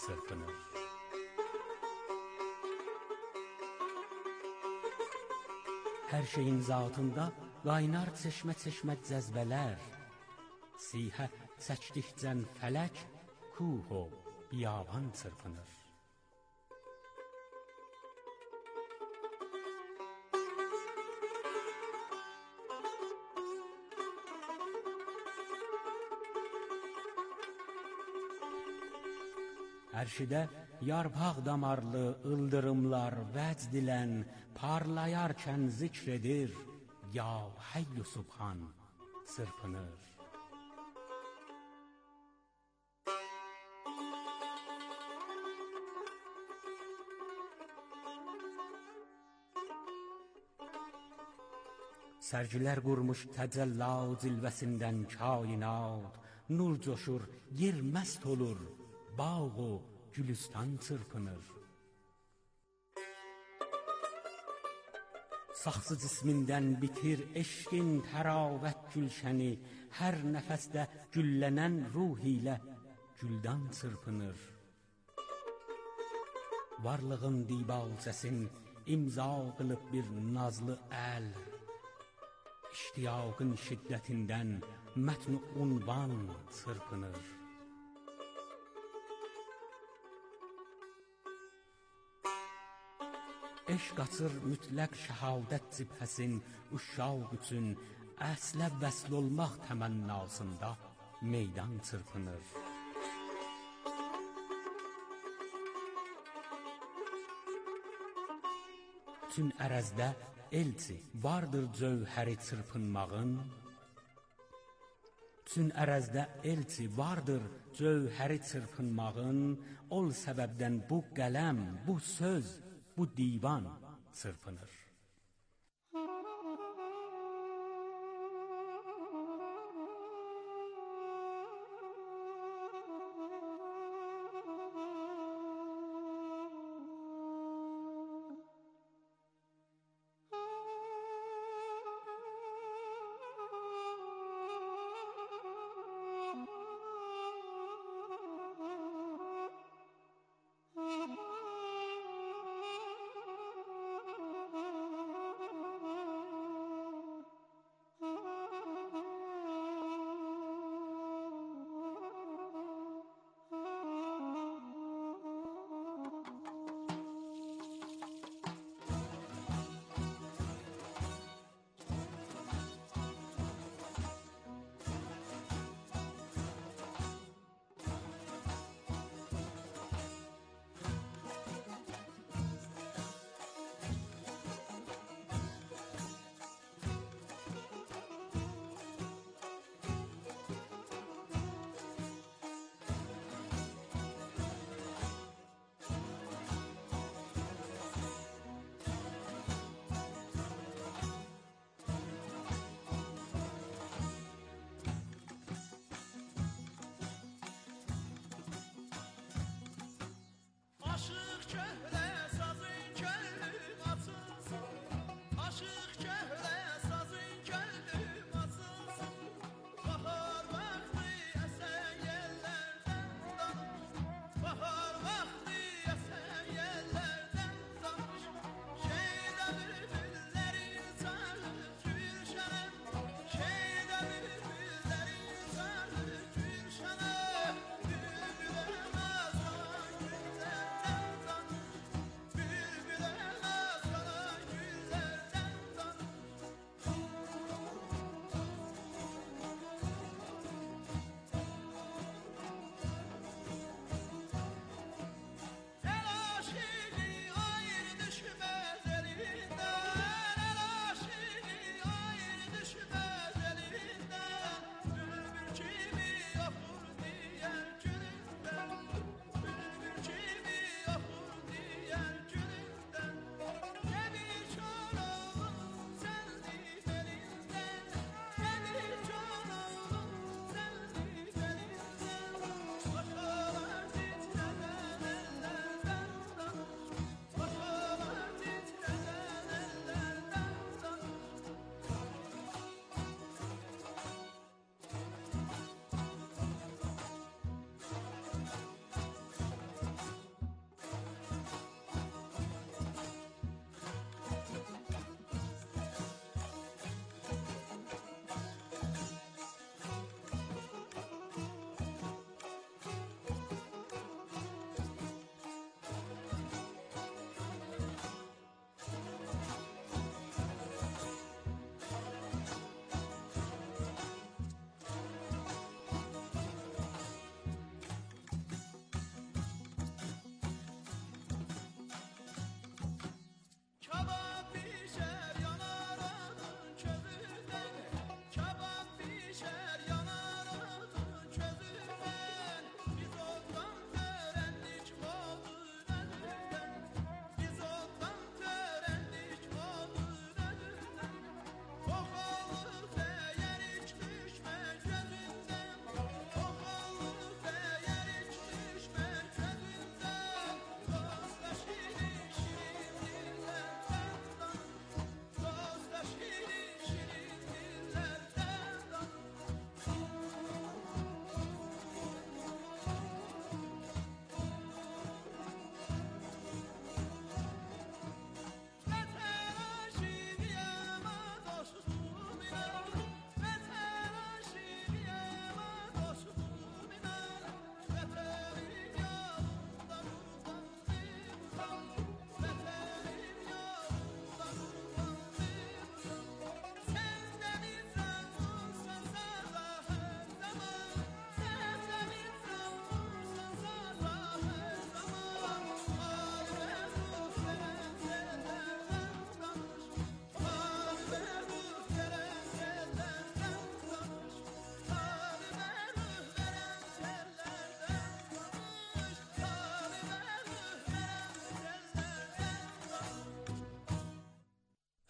sırpınır. Her şeyin zatında qaynar çeşmə-çeşmə cəzbələr, sihə çəkdikcən fələk, kuho biyaban çırpınır. Ərşidə yarpaq damarlı ıldırımlar vəcd ilən parlayarkən zikr edir, ya Hayyu Subhan sırpınır. Sərgilər qurmuş təcəllə cilvəsindən kainat, nur coşur, yer məst olur, bağ o gülüstan çırpınır. Saxsı cismindən bitir eşqin təravət gülşəni, hər nəfəsdə güllənən ruh ilə güldan çırpınır. Varlığın dibacəsin imza qılıb bir nazlı əl, İştiyaqın şiddətindən mətn-i unvan çırpınır. Eşq açır mütləq şəhadət cibhəsin uşaq üçün, əslə vəsl olmaq təmənnasında meydan çırpınır. Bütün ərəzdə elçi vardır cövhəri çırpınmağın, bütün ərəzdə elçi vardır cövhəri çırpınmağın, ol səbəbdən bu qələm, bu söz, bu divan çırpınır.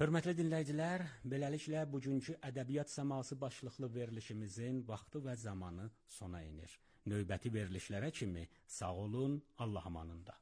Hörmətli dinləyicilər, beləliklə bugünkü ədəbiyyat səması başlıqlı verilişimizin vaxtı və zamanı sona enir. Növbəti verilişlərə kimi sağ olun, Allah amanında.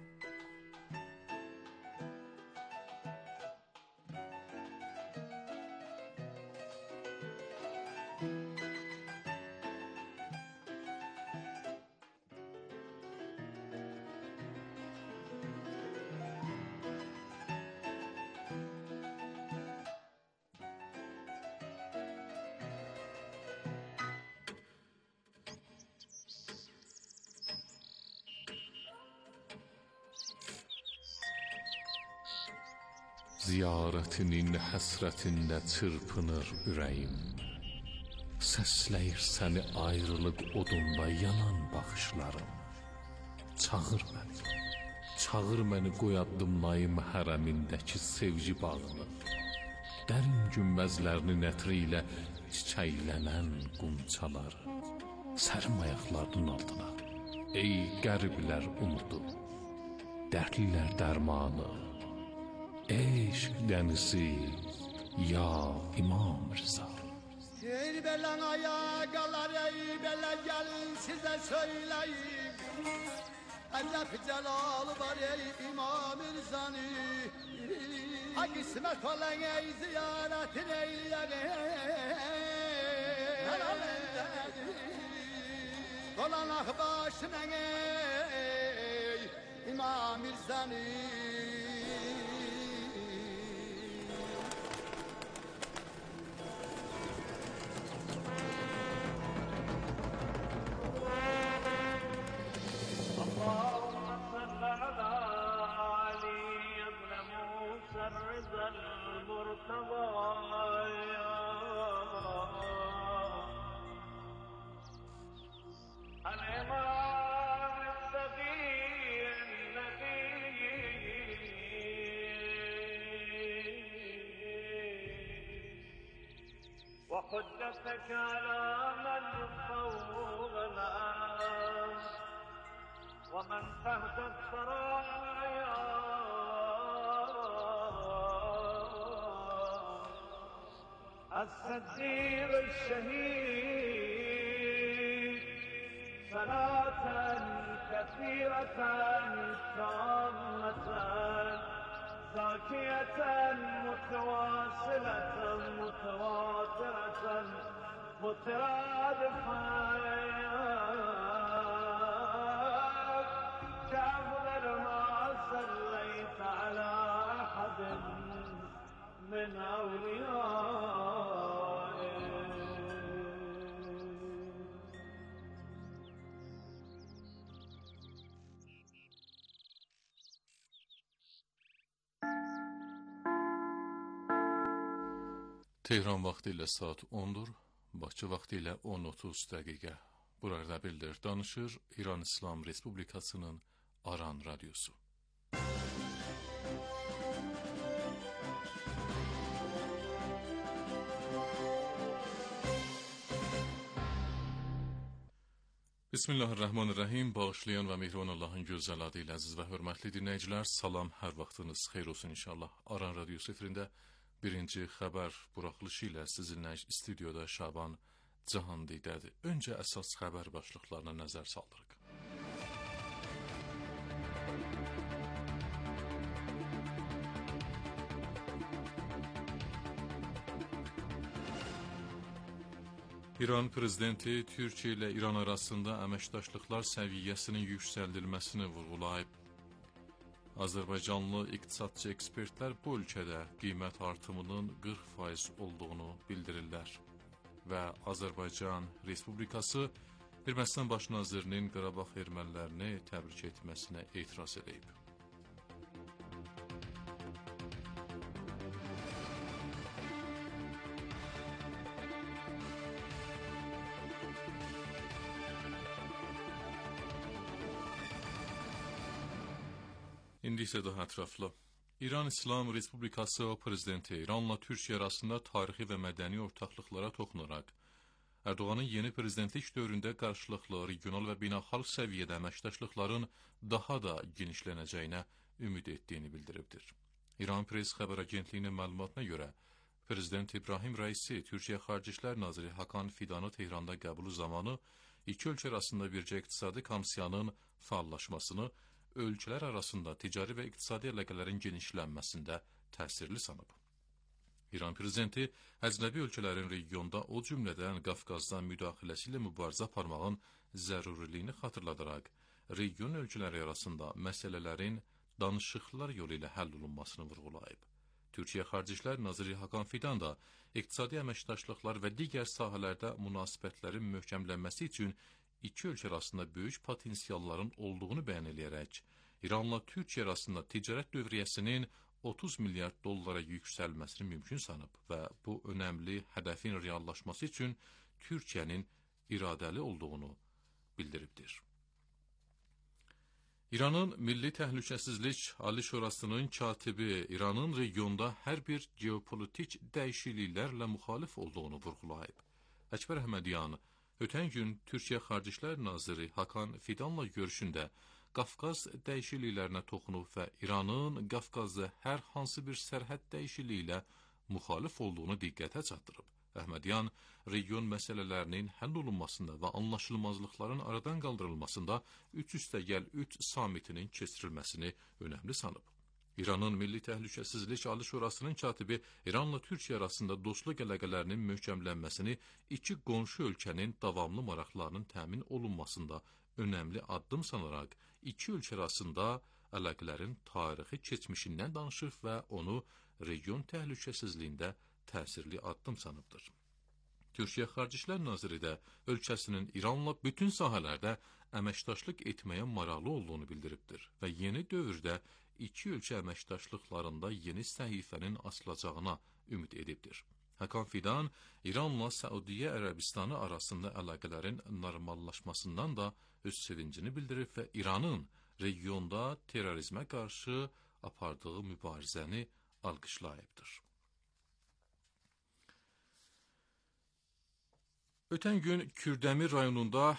Ziyarətinin həsrətində çırpınır ürəyim. Səsləyir səni ayrılıq odunda yanan baxışlarım. Çağır məni qoyadımlayım hərəmindəki sevgi bağını. Dərin günbəzlərinin ətri ilə çiçəklənən qunçaları. Sərim ayaqlarının altına, ey qəriblər umudu, dərdlilər dərmanı. Eşq dənizi, ya İmam Rıza. Ey belen ayakalar, ey belen gelin size söyleyeyim. Acep celalı var ey İmam Rıza'nı. Ha kısmet olan ey ziyaretin eyleyin. Dolanak başına ey İmam Rıza'nı. اللهم صل على علي بن موسى الرضا المرتضى الإمام الصغير النبي وحجتك على من فوق الأرض ومن تحت الثرايا الصديق الشهيد صلاة كثيرة تامة زاكية متواصلة متواترة مترادفة كأفضل ما صليت على أحد من أوليائك. Tehran vaxtı ilə saat 10-dur, Bakı vaxtı ilə 10:30 dəqiqə. Burada bildir, danışır İran İslam Respublikasının Aran Radyosu. Bismillahirrahmanirrahim. Bağışlayan və mehriban Allahın gözəl adı ilə əziz və hörmətli dinləyicilər, salam, hər vaxtınız xeyir olsun inşallah. Aran Radyosu efirində birinci xəbər buraxılışı ilə sizinlə stüdyoda Şaban Cahandidədir. Öncə əsas xəbər başlıqlarına nəzər saldırıq. İran prezidenti Türkiyə ilə İran arasında əməkdaşlıqlar səviyyəsinin yüksəldilməsini vurğulayıb. Azərbaycanlı iqtisadçı ekspertlər bu ölkədə qiymət artımının 40% olduğunu bildirirlər və Azərbaycan Respublikası Ermənistan baş nazirinin Qarabağ ermənilərini təbrik etməsinə etiraz edib. İndi isə daha ətraflı. İran İslam Respublikası prezidenti İranla Türkiyə arasında tarixi və mədəni ortaqlıqlara toxunaraq, Erdoğanın yeni prezidentlik dövründə qarşılıqlı regional və beynəlxalq səviyyədə əməkdaşlıqların daha da genişlənəcəyinə ümid etdiyini bildiribdir. İran Press xəbər agentliyinin məlumatına görə, Prezident İbrahim Rəisi Türkiyə Xarici İşlər Naziri Hakan Fidanı Tehranda qəbulu zamanı iki ölkə arasında bircə iqtisadi komissiyanın fəallaşmasını ölkələr arasında ticari və iqtisadi əlaqələrin genişlənməsində təsirli sanıb. İran prezidenti əcnəbi ölkələrin regionda, o cümlədən Qafqazdan müdaxiləsi ilə mübarizə aparmağın zəruriliyini xatırladaraq, region ölkələri arasında məsələlərin danışıqlar yolu ilə həll olunmasını vurğulayıb. Türkiyə Xarici İşlər Naziri Hakan Fidan da iqtisadi əməkdaşlıqlar və digər sahələrdə münasibətlərin möhkəmlənməsi üçün iki ölkə arasında böyük potensialların olduğunu bəyan edərək, İranla Türkiyə arasında ticarət dövriyyəsinin 30 milyard dollara yüksəlməsini mümkün sanıb və bu önəmli hədəfin reallaşması üçün Türkiyənin iradəli olduğunu bildiribdir. İranın Milli Təhlükəsizlik Ali Şurasının katibi İranın regionda hər bir geopolitik dəyişikliklərlə müxalif olduğunu vurğulayıb. Əkbər Əhmədyan ötən gün Türkiyə Xarici İşlər Naziri Hakan Fidanla görüşündə Qafqaz dəyişikliklərinə toxunub və İranın Qafqazda hər hansı bir sərhəd dəyişikliyi ilə müxalif olduğunu diqqətə çatdırıb. Əhmədyan, region məsələlərinin həll olunmasında və anlaşılmazlıqların aradan qaldırılmasında 3+3 samitinin keçirilməsini önəmli sanıb. İranın Milli Təhlükəsizlik Ali Şurasının katibi İranla Türkiyə arasında dostluq əlaqələrinin möhkəmlənməsini iki qonşu ölkənin davamlı maraqlarının təmin olunmasında önəmli addım sanaraq, iki ölkə arasında əlaqələrin tarixi keçmişindən danışıb və onu region təhlükəsizliyində təsirli addım sanıbdır. Türkiyə Xarici İşlər Naziri də ölkəsinin İranla bütün sahələrdə əməkdaşlıq etməyə maraqlı olduğunu bildiribdir və yeni dövrdə iki ölkə əməkdaşlıqlarında yeni səhifənin açılacağına ümid edibdir. Hakan Fidan İranla Səudiyyə Ərəbistanı arasında əlaqələrin normallaşmasından da öz sevincini bildirib və İranın regionda terrorizmə qarşı apardığı mübarizəni alqışlayıbdır. Ötən gün Kürdəmir rayonunda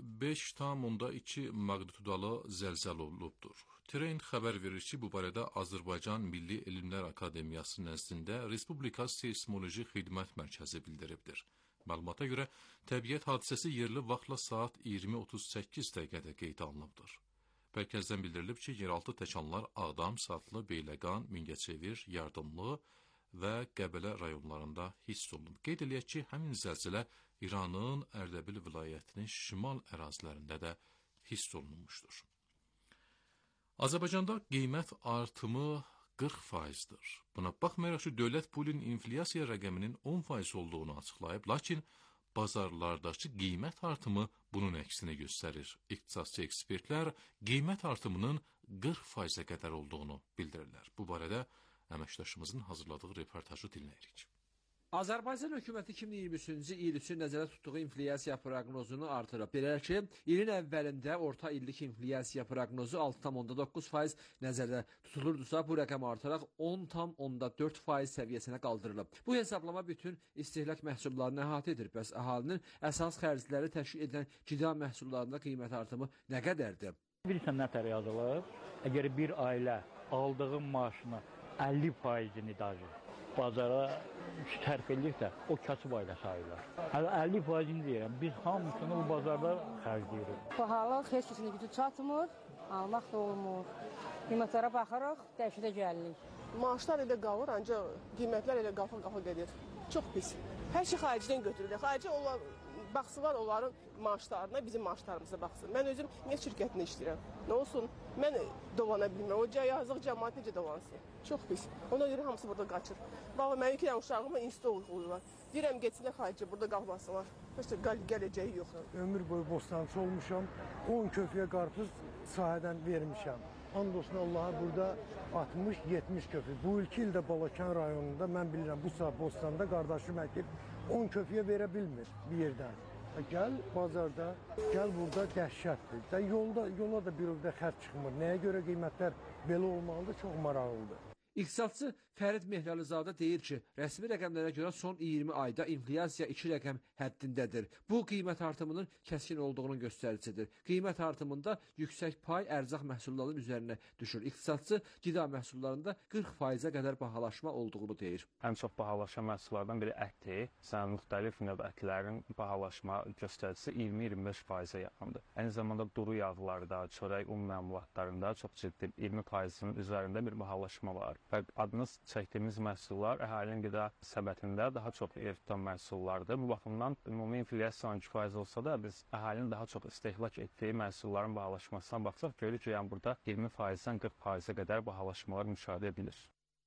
5,2 maqnitudalı zəlzələ olubdur. Trend xəbər verir ki, bu barədə Azərbaycan Milli Elmlər Akademiyası nəzdində Respublika Seysmoloji Xidmət Mərkəzi bildiribdir. Məlumata görə, təbiət hadisəsi yerli vaxtla saat 20:38 dəqiqədə qeydə alınıbdır. Mərkəzdən bildirilib ki, yeraltı təkanlar Ağdam, Satlı, Beyləqan, Mingəçevir, Yardımlı və Qəbələ rayonlarında hiss olunub. Qeyd eləyək ki, həmin zəlzələ İranın Ərdəbil vilayətinin şimal ərazilərində də hiss olunmuşdur. Azərbaycanda qiymət artımı 40%'dir. Buna baxmayaraq ki, dövlət pulun inflyasiya rəqəminin 10% olduğunu açıqlayıb, lakin bazarlardakı qiymət artımı bunun əksini göstərir. İqtisadçı ekspertlər qiymət artımının 40%'ə qədər olduğunu bildirirlər. Bu barədə əməkdaşımızın hazırladığı reportajı dinləyirik. Azərbaycan hökuməti 2023-cü il üçün nəzərdə tutduğu inflyasiya proqnozunu artırıb. Belə ki, ilin əvvəlində orta illik inflyasiya proqnozu 6,9% nəzərdə tutulurdusa, bu rəqəm artaraq 10,4% səviyyəsinə qaldırılıb. Bu hesablama bütün istehlak məhsullarını əhatə edir. Bəs əhalinin əsas xərcləri təşkil edən qida məhsullarında qiymət artımı nə qədərdir? Bilirsən nə tər yazılıb? Əgər bir ailə aldığı maaşını 50%-ni daşı bazara tərf edirsə, o kasıb ailə sayılır. Hələ 50%-ni deyirəm, biz hamısını bu bazarda xərcləyirik. Bahalıq heç kəsin gücü çatmır, almaq da olmur. Qiymətlərə baxaraq dəhşətə gəlirik. Maaşlar elə qalır, ancaq qiymətlər elə qafa gedir. Çox pis. Hər şey xaricdən götürülür. Xarici baxsınlar onların maaşlarına, bizim maaşlarımıza baxsın. Mən özüm neft şirkətində işləyirəm. Nə olsun, mən dolana bilməm. O yazıq cəmaat necə dolansın? Çox pis. Ona görə hamısı burada qaçır. Bax, mənim 2 dənə uşağıma institutda oxuyurlar. Deyirəm, getsinlər xarici, burada qalmasınlar. Heç gələcəyi yoxdur. Ömür boyu bostançı olmuşam. 10 köfəyə qarpız sahədən vermişəm. Andolsun Allaha burada 60-70 köfə. Bu ilki ildə Balakən rayonunda mən bilirəm, bu saat bostanda qardaşım əkib 10 köfəyə verə bilmir bir yerdən. Gəl bazarda, gəl burada dəhşətdir. Yola da bir orada xərc çıxmır. Nəyə görə qiymətlər belə olmalıdır, çox maraqlıdır. İqtisadçı Fərid Mehralizadə deyir ki, rəsmi rəqəmlərə görə son 20 ayda inflyasiya 2 rəqəm həddindədir. Bu, qiymət artımının kəskin olduğunun göstəricisidir. Qiymət artımında yüksək pay ərzaq məhsullarının üzərinə düşür. İqtisadçı qida məhsullarında 40%-ə qədər bahalaşma olduğunu deyir. Ən çox bahalaşan məhsullardan biri ətdir. Müxtəlif növ ətlərin bahalaşma göstəricisi 20-25%-ə yaxındır. Eyni zamanda duru yağlarda, çörək un məmulatlarında çox ciddi 20%-ın üzərində bir bahalaşma var. Və adınız çəkdiyimiz məhsullar əhalinin qida səbətində daha çox yer tutan məhsullardır. Bu baxımdan ümumi inflyasiya 12% olsa da biz əhalinin daha çox istehlak etdiyi məhsulların bahalaşmasına baxsaq görürük ki, yəni burada 20%-dən 40%-ə qədər bahalaşmalar müşahidə edilir.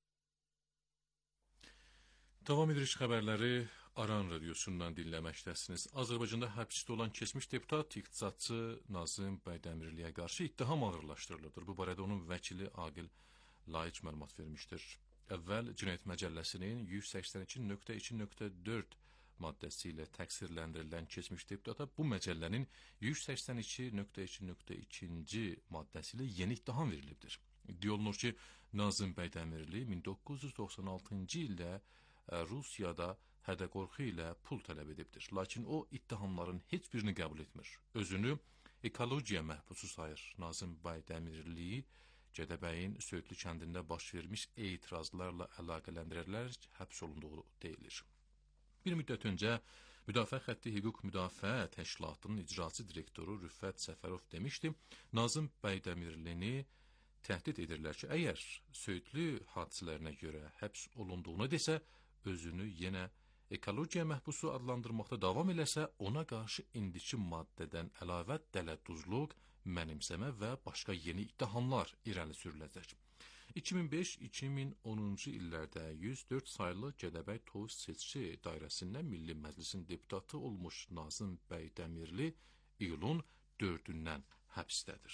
Davam edirik xəbərləri Aran radiosundan dinləməkdəsiniz. Azərbaycanda həbsdə olan keçmiş deputat iqtisadçı Nazim Bəydəmirliyə qarşı ittiham ağırlaşdırılır. Bu barədə onun vəkili Aqil Laiç məlumat vermişdir. Əvvəl Cinayət Məcəlləsinin 182.2.4 maddəsi ilə təqsirləndirilən keçmiş deputata bu məcəllənin 182.2.2-ci maddəsi ilə yeni ittiham verilibdir. İddia olunur ki, Nazim Bəydəmirli 1996-cı ildə Rusiyada hədə-qorxu ilə pul tələb edibdir. Lakin o ittihamların heç birini qəbul etmir. Özünü ekologiya məhbusu sayır. Nazim Bəydəmirli Gədəbəyin Söğütlü kəndində baş vermiş etirazlarla əlaqələndirərək həbs olunduğu deyilir. Bir müddət öncə Müdafiə Xətti Hüquq Müdafiə Təşkilatının icraçı direktoru Rüffət Səfərov demişdi, Nazim Bəydəmirlini təhdid edirlər ki, əgər Söğütlü hadisələrinə görə həbs olunduğunu desə, özünü yenə ekologiya məhbusu adlandırmaqda davam eləsə, ona qarşı indiki maddədən əlavə dələduzluq, mənimsəmə və başqa yeni ittihamlar irəli sürüləcək. 2005-2010-cu illərdə 104 saylı Gədəbəy Tovuz seçki dairəsində Milli Məclisin deputatı olmuş Nazim Bəydəmirli iyulun 4-dən həbsdədir.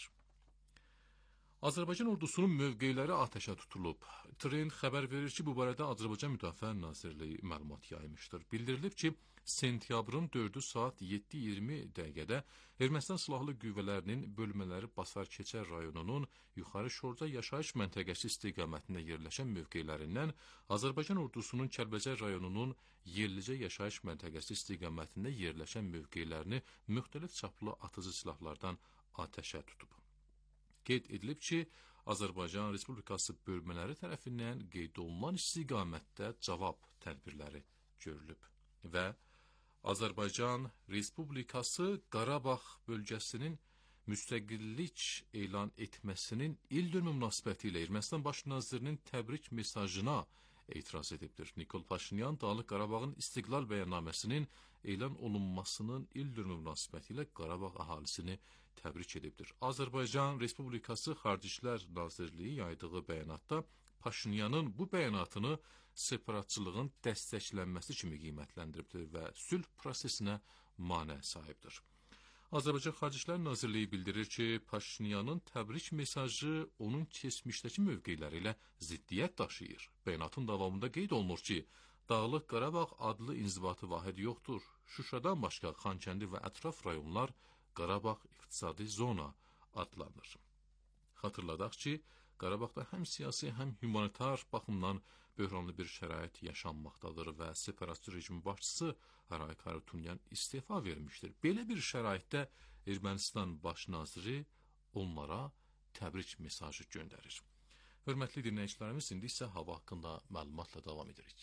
Azərbaycan ordusunun mövqeləri atəşə tutulub. Tren xəbər verir ki, bu barədə Azərbaycan Müdafiə Nazirliyi məlumat yaymışdır. Bildirilib ki, sentyabrın 4-ü saat 7:20 dəqiqədə Ermənistan Silahlı Qüvvələrinin bölmələri Basarkeçər rayonunun Yuxarı Şorca yaşayış məntəqəsi istiqamətində yerləşən mövqelərindən Azərbaycan ordusunun Kəlbəcər rayonunun Yerlicə yaşayış məntəqəsi istiqamətində yerləşən mövqelərini müxtəlif çaplı atıcı silahlardan atəşə tutub. Qeyd edilib ki, Azərbaycan Respublikası bölmələri tərəfindən qeyd olunan istiqamətdə cavab tədbirləri görülüb və Azərbaycan Respublikası Qarabağ bölgəsinin müstəqillik elan etməsinin ildönümü münasibəti ilə Ermənistan Baş Nazirinin təbrik mesajına etiraz edibdir. Nikol Paşinyan Dağlıq Qarabağın istiqlal bəyannaməsinin elan olunmasının ildönümü münasibəti ilə Qarabağ əhalisini təbrik edibdir. Azərbaycan Respublikası Xarici İşlər Nazirliyi yaydığı bəyanatda Paşinyanın bu bəyanatını separatçılığın dəstəklənməsi kimi qiymətləndiribdir və sülh prosesinə manə sahibdir. Azərbaycan Xarici İşlər Nazirliyi bildirir ki, Paşinyanın təbrik mesajı onun keçmişdəki mövqeləri ilə ziddiyyət daşıyır. Bəyanatın davamında qeyd olunur ki, Dağlıq Qarabağ adlı inzibati vahid yoxdur. Şuşadan başqa Xankəndi və ətraf rayonlar Qarabağ iqtisadi zona adlanır. Xatırladaq ki, Qarabağda həm siyasi, həm humanitar baxımdan böhranlı bir şərait yaşanmaqdadır və separatçı rejim başçısı Haray Harutyunyan istefa vermişdir. Belə bir şəraitdə Ermənistan baş naziri onlara təbrik mesajı göndərir. Hörmətli dinləyicilərimiz, indi isə hava haqqında məlumatla davam edirik.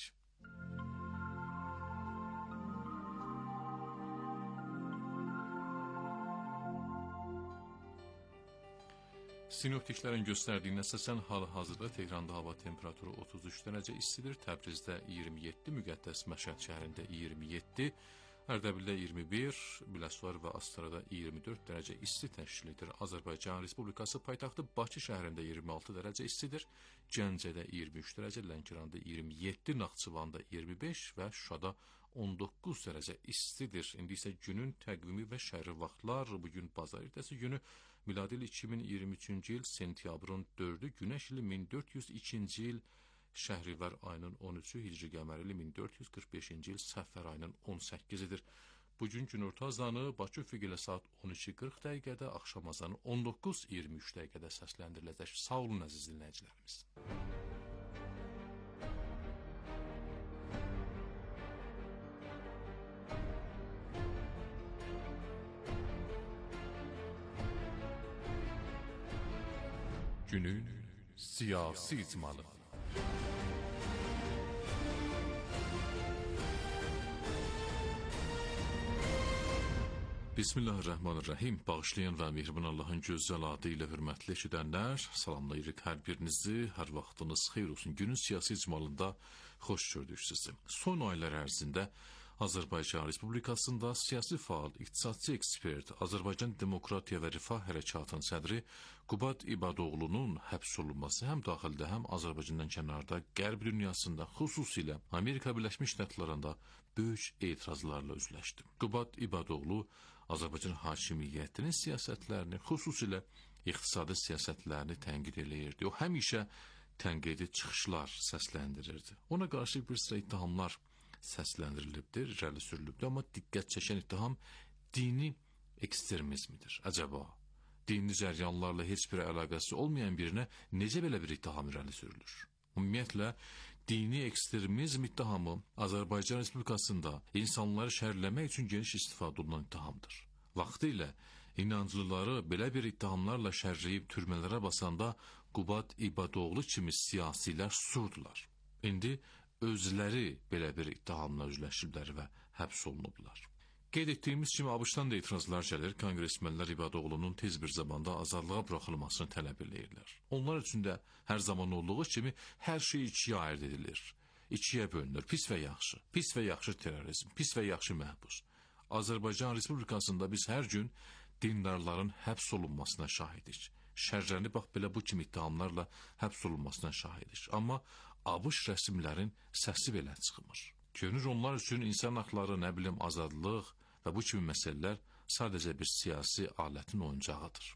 Sinoptiklərin göstərdiyinə əsasən hal-hazırda Tehranda hava temperaturu 33 dərəcə istidir, Təbrizdə 27, Müqəddəs Məşəd şəhərində 27, Ərdəbildə 21, Biləsuvar və Astarada 24 dərəcə isti təşkil edir. Azərbaycan Respublikası paytaxtı Bakı şəhərində 26 dərəcə istidir, Gəncədə 23 dərəcə, Lənkəranda 27, Naxçıvanda 25 və Şuşada 19 dərəcə istidir. İndi isə günün təqvimi və şəhri vaxtlar, bugün bazar ertəsi günü miladi il 2023-cü il sentyabrın 4-ü, günəş ili 1402-ci il Şəhrivər ayının 13-ü, Hicri qəməri ili 1445-ci il Səfər ayının 18-idir. Bugün günorta azanı Bakı üfüqü ilə saat 12:40 dəqiqədə, axşam azanı 19:23 dəqiqədə səsləndiriləcək. Sağ olun əziz dinləyicilərimiz. Günün siyasi icmalı. Bismillahirrahmanirrahim. Bağışlayan və mehriban Allahın gözəl adı ilə hörmətli eşidənlər, salamlayırıq hər birinizi, hər vaxtınız xeyir olsun. Günün siyasi icmalında xoş gördük sizi. Son aylar ərzində Azərbaycan Respublikasında siyasi faal, iqtisadçı ekspert, Azərbaycan Demokratiya və Rifah Hərəkatının sədri Qubad İbadoğlu'nun həbs olunması həm daxildə, həm Azərbaycandan kənarda, qərb dünyasında, xüsusilə Amerika Birləşmiş Ştatlarında böyük etirazlarla üzləşdi. Qubad İbadoğlu Azərbaycan hakimiyyətinin siyasətlərini, xüsusilə iqtisadi siyasətlərini tənqid eləyirdi. O həmişə tənqidi çıxışlar səsləndirirdi. Ona qarşı bir sıra ittihamlar səsləndirilibdir, irəli sürülübdür. Amma diqqət çəkən ittiham dini ekstremizmidir. Acaba dini cəryanlarla heç bir əlaqəsi olmayan birinə necə belə bir ittiham irəli sürülür? Ümumiyyətlə, dini ekstremizm ittihamı Azərbaycan Respublikasında insanları şərləmək üçün geniş istifadə olunan ittihamdır. Vaxtilə inanclıları belə bir ittihamlarla şərləyib türmələrə basanda Qubad İbadoğlu kimi siyasilər susurdular. İndi özləri belə bir ittihamla üzləşiblər və həbs olunublar. Qeyd etdiyimiz kimi ABŞ-dan da etirazlar gəlir, konqresmenlər İbadoğlu'nun tez bir zamanda azadlığa buraxılmasını tələb edirlər. Onlar üçün də hər zaman olduğu kimi hər şey ikiyə ayırt edilir. İkiyə bölünür, pis və yaxşı. Pis və yaxşı terrorizm, pis və yaxşı məhbus. Azərbaycan Respublikasında biz hər gün dindarların həbs olunmasına şahidik. Şərrəni bax belə bu kimi ittihamlarla həbs olunmasına şahidik. Amma ABŞ rəsmilərin səsi belə çıxmır. Görünür onlar üçün insan haqları, azadlıq və bu kimi məsələlər sadəcə bir siyasi alətin oyuncağıdır.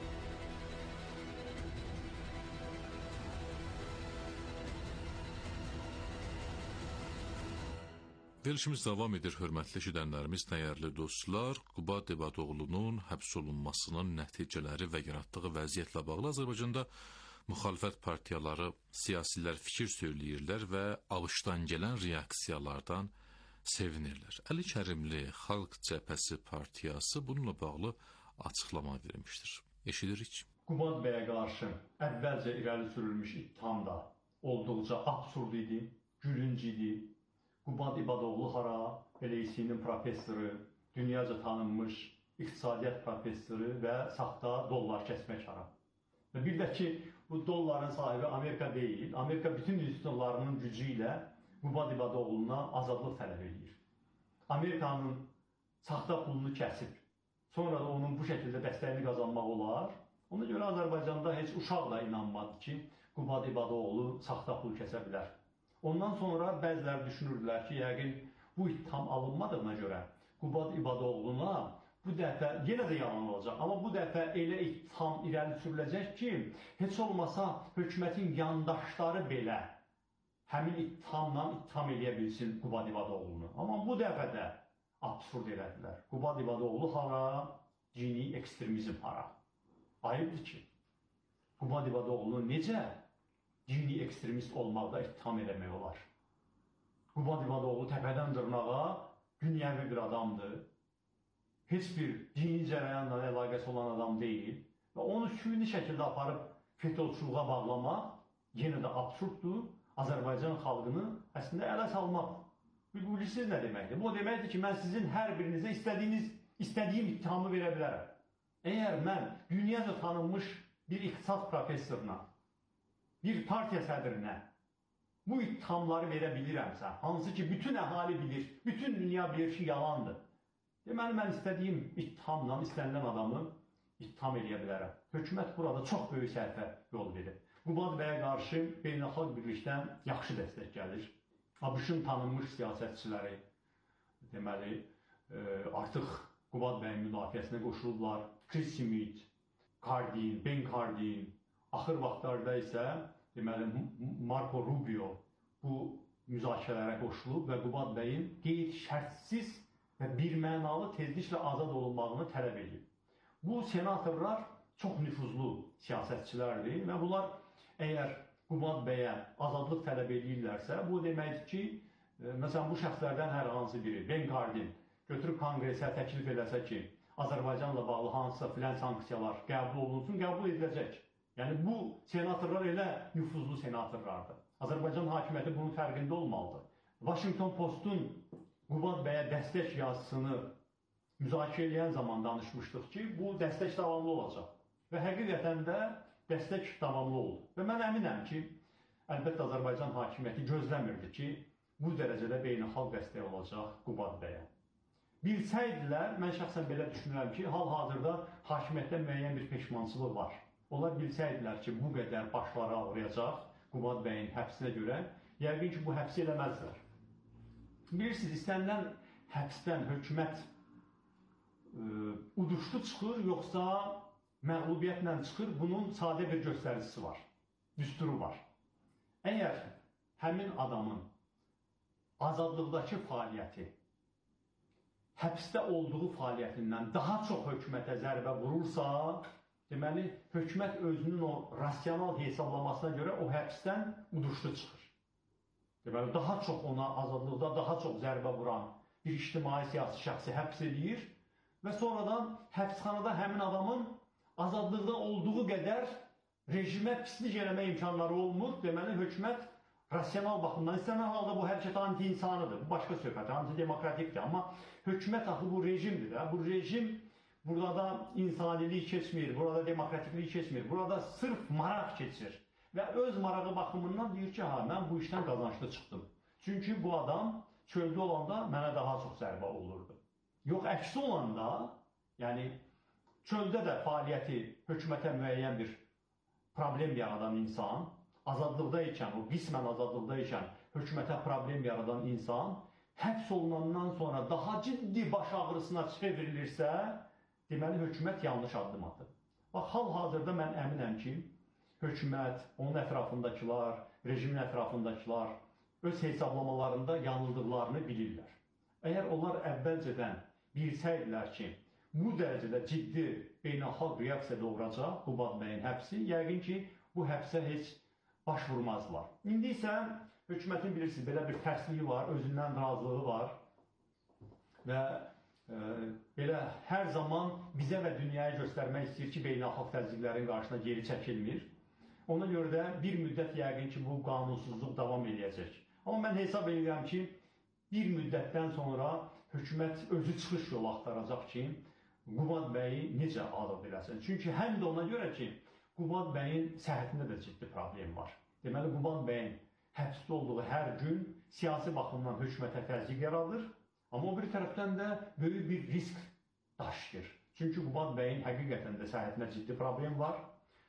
Verilişimiz davam edir, hörmətli eşidənlərimiz, dəyərli dostlar. Qubad İbadoğlu'nun həbs olunmasının nəticələri və yaratdığı vəziyyətlə bağlı Azərbaycanda müxalifət partiyaları, siyasilər fikir söyləyirlər və ABŞ-dan gələn reaksiyalardan sevinirlər. Əli Kərimli Xalq Cəbhəsi partiyası bununla bağlı açıqlama vermişdir. Eşidirik. Qubad bəyə qarşı əvvəlcə irəli sürülmüş ittiham da olduqca absurd idi, gülünc idi. Qubad İbadoğlu hara, Eleysi'nin professoru, dünyaca tanınmış iqtisadiyyat professoru və saxta dollar kəsmək hara. Və bir də ki, bu dolların sahibi Amerika deyil. Amerika bütün institutlarının gücü ilə Qubad İbadoğlu'na azadlıq tələb edir. Amerikanın saxta pulunu kəsib, sonra da onun bu şəkildə dəstəyini qazanmaq olar. Ona görə Azərbaycanda heç uşaq da inanmadı ki, Qubad İbadoğlu saxta pul kəsə bilər. Ondan sonra bəziləri düşünürdülər ki, yəqin bu ittiham alınmadığına görə Qubad İbadoğlu'na bu dəfə yenə də yalan olacaq. Amma bu dəfə elə ittiham irəli sürüləcək ki, heç olmasa hökumətin yandaşları belə həmin ittihamla ittiham edə bilsin Qubad İbadoğlu'nu. Amma bu dəfə də absurd elədilər. Qubad İbadoğlu hara, dini ekstremizm hara. Ayıbdır ki, Qubad İbadoğlu'nu necə dini ekstremist olmaqda ittiham eləmək olar? Qubad İbadoğlu təpədən dırnağa dünyəvi bir adamdır. Heç bir dini cərəyanla əlaqəsi olan adam deyil. Və onu süni şəkildə aparıb FETÖ-çuluğa bağlamaq yenə də absurddur. Azərbaycan xalqını əslində ələ salmaq. Bilirsiniz nə deməkdir? Bu deməkdir ki, mən sizin hər birinizə istədiyim ittihamı verə bilərəm. Əgər mən dünyaca tanınmış bir iqtisad professoruna, bir partiya sədrinə bu ittihamları verə bilirəmsə, hansı ki, bütün əhali bilir, bütün dünya bilir ki, yalandır. Deməli, mən istədiyim ittihamla istənilən adamı ittiham edə bilərəm. Hökumət burada çox böyük səhvə yol verir. Qubad bəyə qarşı beynəlxalq birlikdən yaxşı dəstək gəlir. ABŞ-ın tanınmış siyasətçiləri deməli, artıq Qubad bəyin müdafiəsinə qoşulublar. Chris Smith, Cardin, Ben Cardin, axır vaxtlarda isə deməli, Marco Rubio bu müzakirələrə qoşulub və Qubad bəyin qeyd-şərtsiz və birmənalı tezliklə azad olunmağını tələb edib. Bu senatorlar çox nüfuzlu siyasətçilərdir və bunlar əgər Qubad bəyə azadlıq tələb edirlərsə, bu deməkdir ki, məsələn, bu şəxslərdən hər hansı biri, Ben Cardin, götürüb konqresə təklif eləsə ki, Azərbaycanla bağlı hansısa filan sanksiyalar qəbul olunsun, qəbul ediləcək. Yəni bu senatorlar elə nüfuzlu senatorlardır. Azərbaycan hakimiyyəti bunun fərqində olmalıdır. Washington Postun Qubad bəyə dəstək yazısını müzakirə edən zaman danışmışdıq ki, bu dəstək davamlı olacaq. Və həqiqətən də dəstək davamlı oldu. Və mən əminəm ki, əlbəttə Azərbaycan hakimiyyəti gözləmirdi ki, bu dərəcədə beynəlxalq dəstək olacaq Qubad bəyə. Bilsəydilər, mən şəxsən belə düşünürəm ki, hal-hazırda hakimiyyətdə müəyyən bir peşmançılıq var. Onlar bilsəydilər ki, bu qədər başları ağrıyacaq Qubad bəyin həbsinə görə, yəqin ki, bu həbsi eləməzdilər. Bilirsiniz, istənilən həbsdən hökumət uduşlu çıxır, yoxsa məğlubiyyətlə çıxır, bunun sadə bir göstəricisi var, düsturu var. Əgər həmin adamın azadlıqdakı fəaliyyəti həbsdə olduğu fəaliyyətindən daha çox hökumətə zərbə vurursa, deməli, hökumət özünün o rasional hesablamasına görə o həbsdən uduşlu çıxır. Deməli, daha çox ona azadlıqda daha çox zərbə vuran bir ictimai siyasi şəxsi həbs edir və sonradan həbsxanada həmin adamın azadlıqda olduğu qədər rejimə pislik eləmə imkanları olmur. Deməli, hökumət rasional baxımdan istənilən halda bu hərəkət anti-insanıdır. Bu başqa söhbət, antidemokratikdir. Amma hökumət axı bu rejimdir də. Bu rejim burada insanilik keçmir, burada demokratiklik keçmir. Burada sırf maraq keçir. Və öz marağı baxımından deyir ki, ha, mən bu işdən qazançlı çıxdım. Çünki bu adam çöldə olanda mənə daha çox zərbə olurdu. Yox, əksi olanda, yəni çöldə də fəaliyyəti hökumətə müəyyən bir problem yaradan insan, azadlıqda ikən, o qismən azadlıqda ikən hökumətə problem yaradan insan, həbs olunandan sonra daha ciddi baş ağrısına çevrilirsə, deməli, hökumət yanlış addım atır. Bax, hal-hazırda mən əminəm ki, hökumət, onun ətrafındakılar, rejimin ətrafındakılar öz hesablamalarında yanıldıqlarını bilirlər. Əgər onlar əvvəlcədən bilsəydilər ki, bu dərəcədə ciddi beynəlxalq reaksiya doğuracaq Qubad bəyin həbsi, yəqin ki, bu həbsə heç baş vurmazlar. İndi isə hökumətin bilirsiniz, belə bir tərsliyi var, özündən razılığı var və belə hər zaman bizə və dünyaya göstərmək istəyir ki, beynəlxalq təzyiqlərin qarşısına geri çəkilmir. Ona görə də bir müddət yəqin ki, bu qanunsuzluq davam edəcək. Amma mən hesab edirəm ki, bir müddətdən sonra hökumət özü çıxış yolu axtaracaq ki, Qubad bəyi necə azad eləsin. Çünki həm də ona görə ki, Qubad bəyin səhhətində də ciddi problem var. Deməli, Qubad bəyin həbsdə olduğu hər gün siyasi baxımdan hökumətə təzyiq yaradır, amma o bir tərəfdən də böyük bir risk daşıyır. Çünki Qubad bəyin həqiqətən də səhhətində ciddi problem var.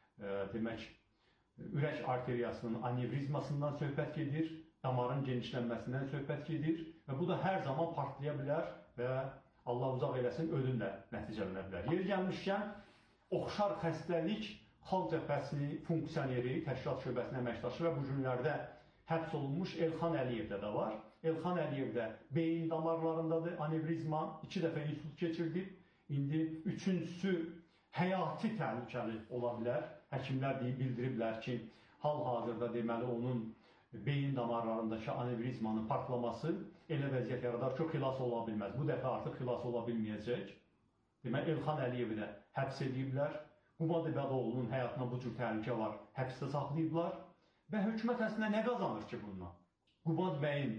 Demək, ürək arteriyasının anevrizmasından söhbət gedir, damarın genişlənməsindən söhbət gedir və bu da hər zaman partlaya bilər və Allah uzaq eləsin, ölümlə nəticələnə bilər. Yeri gəlmişkən, oxşar xəstəlik Xalq Cəbhəsinin funksioneri, təşkilat şöbəsinin əməkdaşı və bu günlərdə həbs olunmuş Elxan Əliyevdə də var. Elxan Əliyev də beyin damarlarındadır, anevrizma, 2 dəfə insult keçirdib. İndi üçüncüsü həyati təhlükəli ola bilər. Həkimlər deyib, bildiriblər ki, hal-hazırda deməli onun beyin damarlarındakı anevrizmanın partlaması elə vəziyyət yaradar ki, xilas ola bilməz. Bu dəfə artıq xilas ola bilməyəcək. Deməli, Elxan Əliyevi də həbs ediblər. Qubad İbadoğlu'nun həyatına bu cür təhlükə var, həbsdə saxlayıblar. Və hökumət əslində nə qazanır ki bununla? Qubad bəyin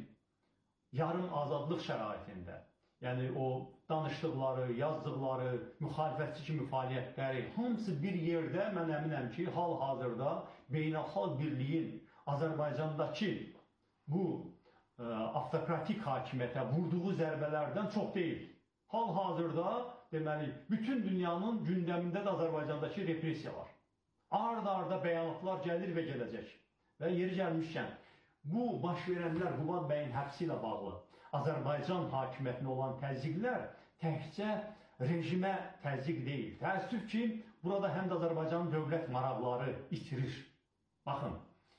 yarım azadlıq şəraitində, yəni o danışdıqları, yazdıqları, müxalifətçi kimi fəaliyyətləri, hamısı bir yerdə mən əminəm ki, hal-hazırda beynəlxalq birliyin Azərbaycandakı bu avtokratik hakimiyyətə vurduğu zərbələrdən çox deyil. Hal-hazırda, deməli, bütün dünyanın gündəmində də Azərbaycandakı repressiya var. Ard-arda bəyanatlar gəlir və gələcək. Və yeri gəlmişkən, bu baş verənlər Qubad bəyin həbsi ilə bağlı Azərbaycan hakimiyyətinə olan təzyiqlər təkcə rejimə təzyiq deyil. Təəssüf ki, burada həm də Azərbaycanın dövlət maraqları itirir. Baxın,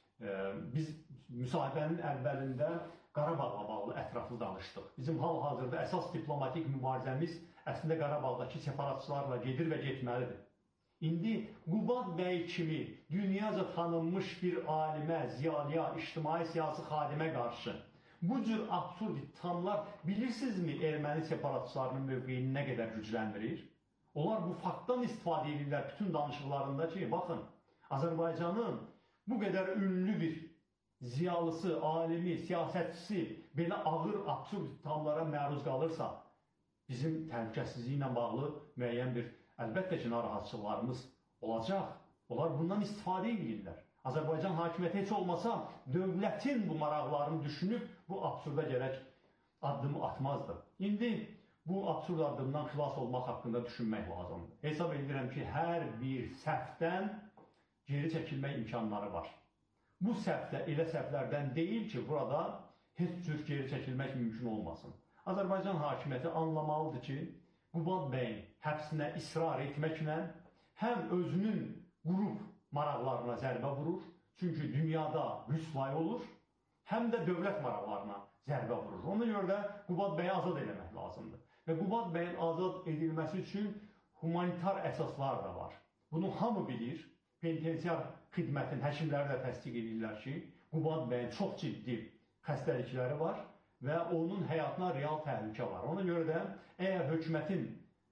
biz müsahibənin əvvəlində Qarabağla bağlı ətraflı danışdıq. Bizim hal-hazırda əsas diplomatik mübarizəmiz əslində Qarabağdakı separatçılarla gedir və getməlidir. İndi Qubad bəy kimi dünyaca tanınmış bir alimə, ziyalıya, ictimai siyasi xadimə qarşı bu cür absurd ittihamlar bilirsinizmi erməni separatçılarının mövqeyini nə qədər gücləndirir? Onlar bu faktdan istifadə edirlər bütün danışıqlarında ki, baxın, Azərbaycanın bu qədər ünlü bir ziyalısı, alimi, siyasətçisi belə ağır, absurd ittihamlara məruz qalırsa, bizim təhlükəsizliyi ilə bağlı müəyyən bir, əlbəttə ki, narahatçılarımız olacaq. Onlar bundan istifadə edirlər. Azərbaycan hakimiyyəti heç olmasa dövlətin bu maraqlarını düşünüb bu absurda gərək addımı atmazdı. İndi bu absurd addımdan xilas olmaq haqqında düşünmək lazımdır. Hesab edirəm ki, hər bir səhvdən geri çəkilmək imkanları var. Bu səhv də elə səhvlərdən deyil ki, burada heç cür geri çəkilmək mümkün olmasın. Azərbaycan hakimiyyəti anlamalıdır ki, Qubad bəyin həbsinə israr etməklə həm özünün qrup maraqlarına zərbə vurur, çünki dünyada rüsvay olur, həm də dövlət maraqlarına zərbə vurur. Ona görə də Qubad bəyi azad eləmək lazımdır. Və Qubad bəyin azad edilməsi üçün humanitar əsaslar da var. Bunu hamı bilir. Penitensiar xidmətin həkimləri də təsdiq edirlər ki, Qubad bəyin çox ciddi xəstəlikləri var və onun həyatına real təhlükə var. Ona görə də əgər hökumətin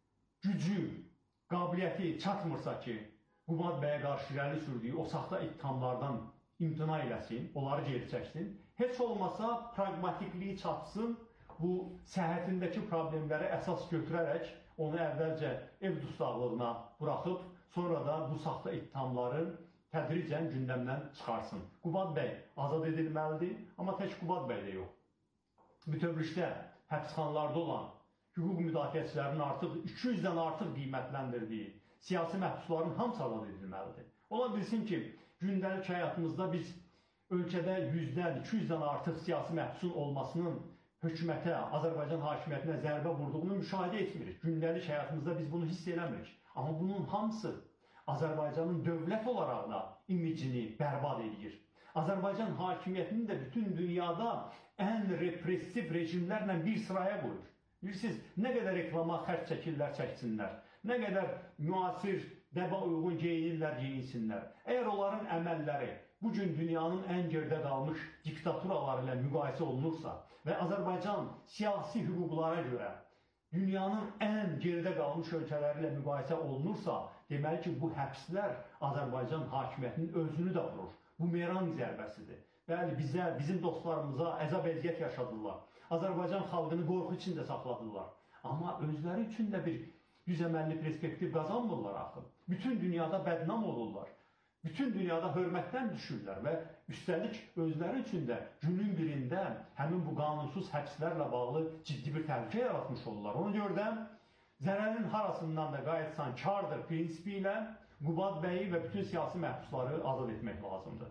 gücü, qabiliyyəti çatmırsa ki, Qubad bəyə qarşı irəli sürdüyü o saxta ittihamlardan imtina eləsin, onları geri çəksin, heç olmasa pragmatikliyi çatsın, bu səhhətindəki problemləri əsas götürərək onu əvvəlcə ev dustaqlığına buraxıb, sonra da bu saxta ittihamların tədricən gündəmdən çıxarsın. Qubad bəy azad edilməlidir, amma tək Qubad bəy də yox. Bütövlükdə həbsxanalarda olan hüquq müdafiəçilərinin artıq 200-dən artıq qiymətləndirdiyi siyasi məhbusların hamısı azad edilməlidir. Ola bilsin ki, gündəlik həyatımızda biz ölkədə 100-dən, 200-dən artıq siyasi məhbusun olmasının hökumətə, Azərbaycan hakimiyyətinə zərbə vurduğunu müşahidə etmirik. Gündəlik həyatımızda biz bunu hiss eləmirik. Amma bunun hamısı Azərbaycanın dövlət olaraq da imicini bərbad edir. Azərbaycan hakimiyyətini də bütün dünyada ən repressiv rejimlərlə bir sıraya qoyur. Bilirsiniz, nə qədər reklama xərc çəkirlər, çəksinlər, nə qədər müasir, dəba uyğun geyinirlər, geyinsinlər. Əgər onların əməlləri bugün dünyanın ən gerdə qalmış diktaturaları ilə müqayisə olunursa və Azərbaycan siyasi hüquqlara görə dünyanın ən geridə qalmış ölkələri ilə müqayisə olunursa, deməli ki, bu həbslər Azərbaycan hakimiyyətinin özünü də vurur. Bu meran zərbəsidir. Bəli, bizə, bizim dostlarımıza əzab əziyyət yaşadırlar. Azərbaycan xalqını qorxu içində saxladırlar. Amma özləri üçün də bir düzəməlli perspektiv qazanmırlar axı. Bütün dünyada bədnam olurlar. Bütün dünyada hörmətdən düşürlər və üstəlik özləri üçün də günün birində həmin bu qanunsuz həbslərlə bağlı ciddi bir təhlükə yaratmış olurlar. Ona görə də zərərin harasından da qayıtsan kardır prinsipi ilə Qubad bəyi və bütün siyasi məhbusları azad etmək lazımdır.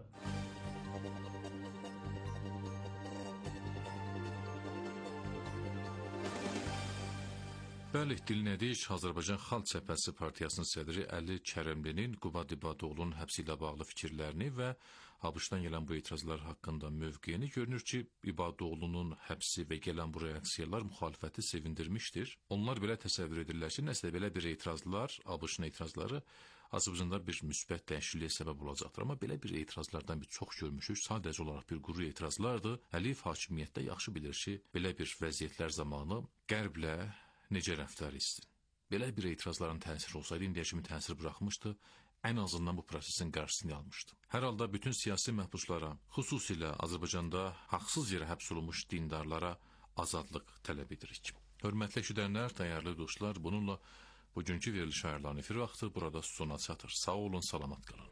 Bəli, dinlədik Azərbaycan Xalq Cəbhəsi Partiyasının sədri Əli Kərəmlinin Qubad İbadoğlu'nun həbsi ilə bağlı fikirlərini və ABŞ-dan gələn bu etirazlar haqqında mövqeyini görünür ki, İbadoğlu'nun həbsi və gələn bu reaksiyalar müxalifəti sevindirmişdir. Onlar belə təsəvvür edirlər ki, nəsə belə bir etirazlar, ABŞ-ın etirazları Azərbaycanda bir müsbət dəyişikliyə səbəb olacaqdır. Amma belə bir etirazlardan biz çox görmüşük. Sadəcə olaraq bir quru etirazlardır. Əliyev hakimiyyətdə yaxşı bilir ki, belə bir vəziyyətlər zamanı Qərblə necə rəftar etsin. Belə bir etirazların təsiri olsaydı, indiyə kimi təsir buraxmışdı, ən azından bu prosesin qarşısını almışdı. Hər halda bütün siyasi məhbuslara, xüsusilə Azərbaycanda haqsız yerə həbs olunmuş dindarlara azadlıq tələb edirik. Hörmətli eşidənlər, dəyərli dostlar, bununla bugünkü veriliş ayarlarının efir vaxtı burada sona çatır. Sağ olun, salamat qalın.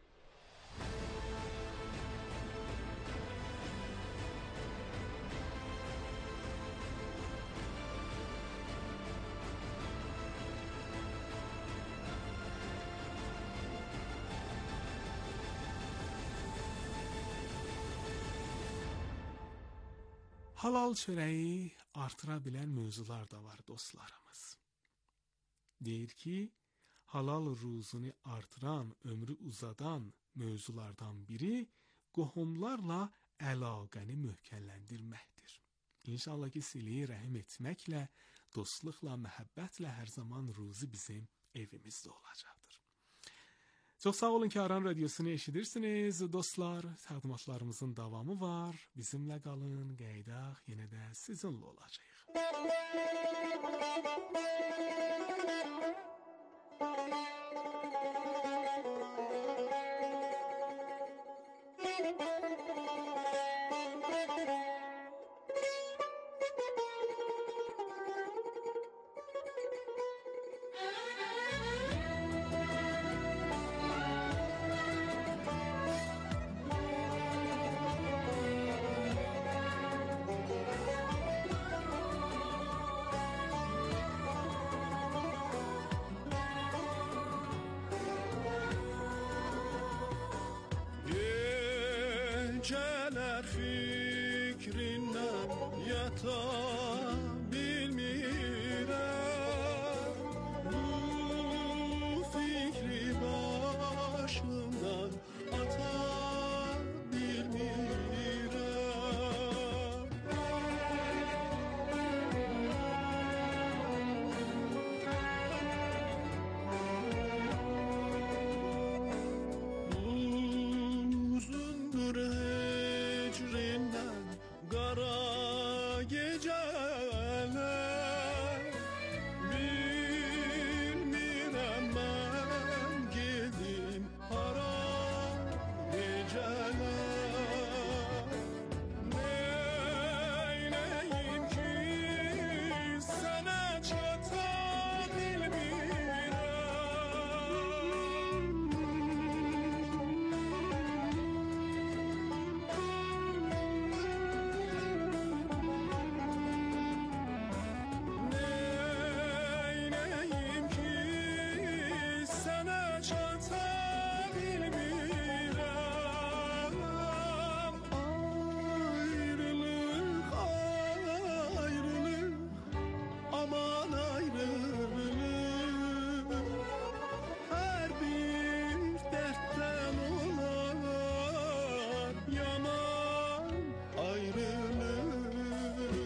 Halal çörəyi artıra bilən mövzular da var dostlarımız. Deyir ki, halal ruzunu artıran, ömrü uzadan mövzulardan biri qohumlarla əlaqəni möhkəmləndirməkdir. İnşallah ki, sili rəhim etməklə, dostluqla, məhəbbətlə hər zaman ruzu bizim evimizdə olacaqdır. Çox sağ olun ki, Aran Radiosunu eşidirsiniz. Dostlar, təqdimatlarımızın davamı var. Bizimlə qalın, qeydaq, yenə də sizinlə olacaq. Geceler fikrinden yata bilmirəm, bu fikri başımdan ata bilmirəm. Uzundur hecrinden kara geceler, bilmirəm mən gedim hara geceler. Neyleyim ki sana çata bilmirəm. Neyleyim ki sana çata bilmirəm. Ayrılık, ayrılık, aman ayrılık. Her bir dertten olar yaman ayrılık.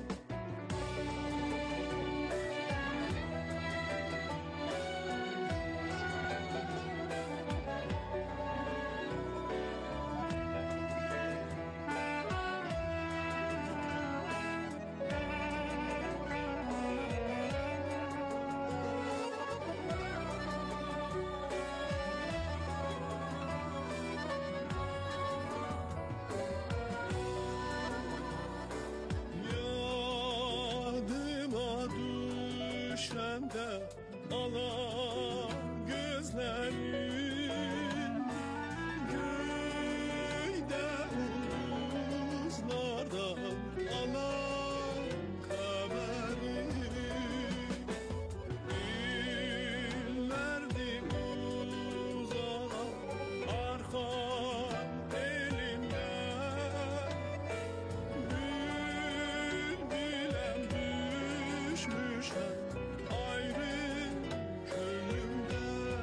Yadıma düşende ala gözlerim, göyde ulduzlardan ala haberim. İllerdir uzanan arka elinden, bülbülem düşmüşem ayrı köyümden.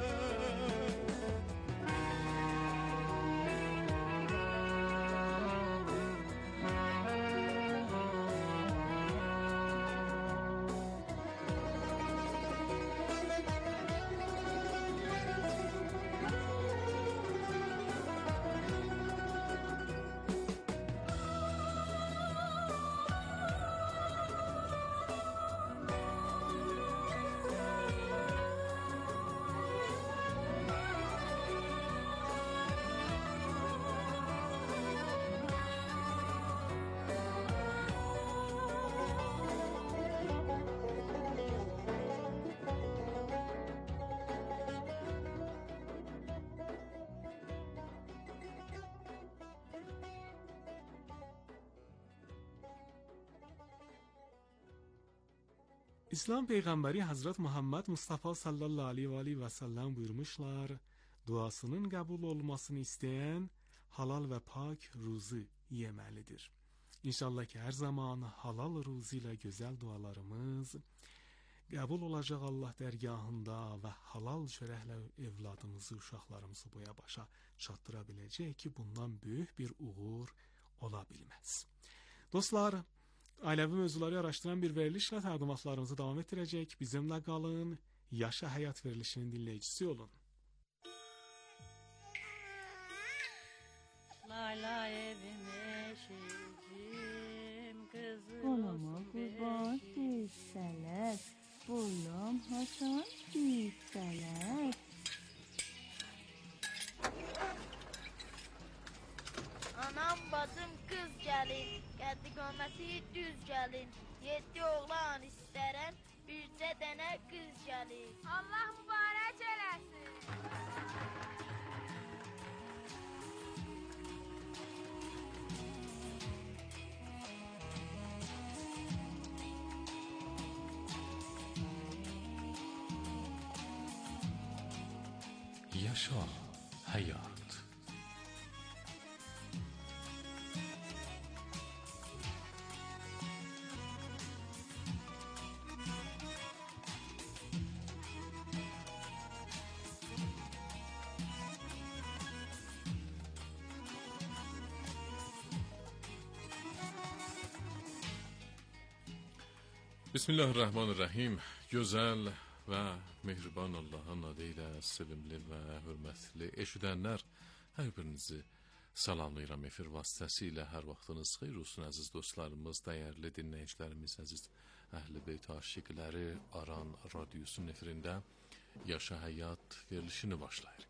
İslam Peyğəmbəri Hazret Muhammed Mustafa sallallahu aleyhi ve sellem buyurmuşlar, duasının qəbul olmasını isteyen halal ve pak ruzi yeməlidir. İnşallah ki her zaman halal ruzi ile güzel dualarımız qəbul olacaq Allah dərgahında və halal çörəklə evladımızı, uşaqlarımızı boya başa çatdıra biləcək ki, bundan böyük bir uğur ola bilməz. Dostlar, ailəvi mövzuları araşdıran bir verilişlə təqdimatlarımızı davam etdirəcək. Bizimlə qalın, Yaşa Həyat verilişinin dinləyicisi olun. Layla evim eşicim, kızım Anama kurban düşseler, boylam haçan düşseler. Anam bacım qız gəlin, qəddi qaməti düz gəlin. 7 oğlan istərəm, bircə dənə qız gəlin. Allah mübarək eləsin. Yaşa həyat. Bismillahirrahmanirrahim. Gözəl və mehriban Allahın adı ilə sevimli və hörmətli eşidənlər, hər birinizi salamlayıram efir vasitəsilə. Hər vaxtınız xeyir olsun əziz dostlarımız, dəyərli dinləyicilərimiz, əziz Əhl-i Beyt aşiqləri. Aran radiosunun efirində Yaşa Həyat verilişini başlayırıq.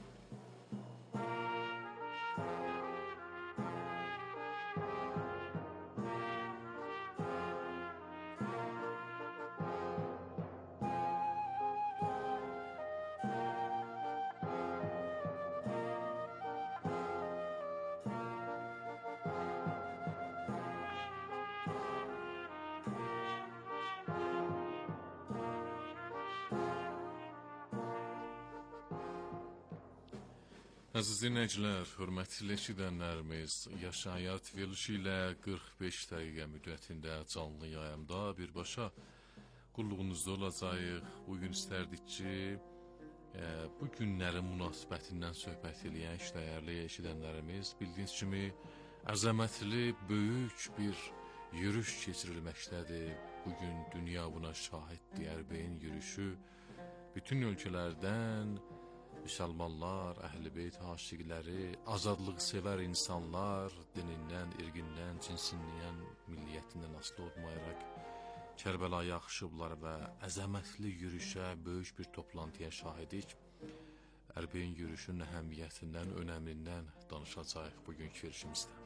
Əziz dinləyicilər, hörmətli eşidənlərimiz, Yaşa Həyat verilişi ilə 45 dəqiqə müddətində canlı yayımda birbaşa qulluğunuzda olacağıq. Bugün istərdik ki, bu günlərin münasibətindən söhbət eləyən dəyərli eşidənlərimiz, bildiyiniz kimi əzəmətli, böyük bir yürüş keçirilməkdədir. Bugün dünya buna şahiddir. Ərbeyin yürüyüşü bütün ölkələrdən müsəlmanlar, Əhl-i Beyt aşiqləri, azadlıq sevər insanlar, dinindən, irqindən, cinsindən, milliyyətindən asılı olmayaraq Kərbəlaya axışıblar və əzəmətli yürüşə, böyük bir toplantıya şahidik. Ərbeyin yürüşünün əhəmiyyətindən, önəmindən danışacağıq bugünkü verilişimizdə.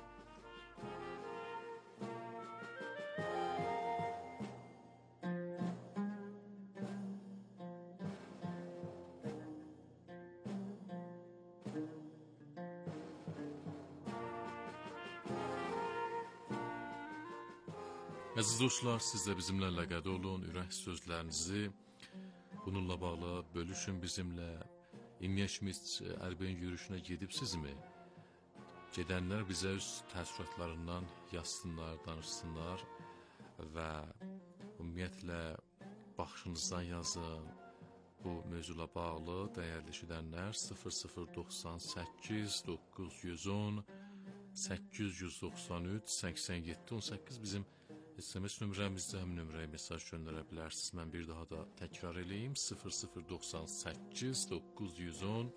Əziz dostlar, siz də bizimlə əlaqədə olun, ürək sözlərinizi bununla bağlı bölüşün bizimlə. İmiyəşimiz Ərbeyin yürüyüşünə gedibsizmi? Gedənlər bizə öz təəssüratlarından yazsınlar, danışsınlar və ümumiyyətlə baxışınızdan yazın. Bu mövzula bağlı dəyərli eşidənlər 0098 910 893 87 18 bizim SMS nömrəmizdə, həm nömrəyə mesaj göndərə bilərsiniz. Mən bir daha da təkrar eləyim. 0098 910